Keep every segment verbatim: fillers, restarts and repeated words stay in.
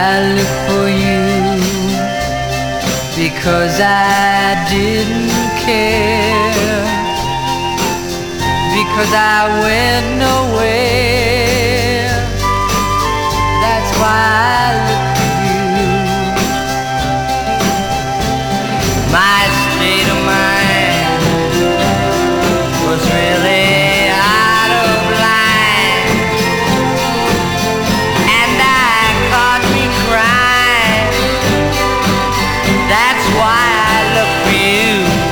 I look for you because I didn't care, because I went nowhere. That's why I look for you. My state of mind was really out of line, and I caught me crying. That's why I look for you.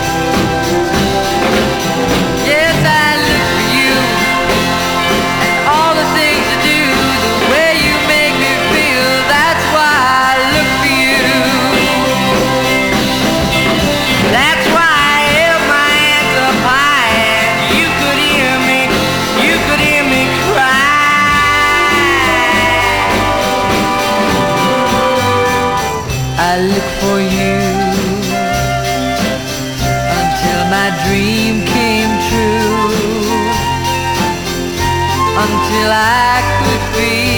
Yes, I look for you, and all the things you do, the way you make me feel. That's why I look for you. That's why I held my hands up high, and you could hear me, you could hear me cry. I look for you until my dream came true, until I could feel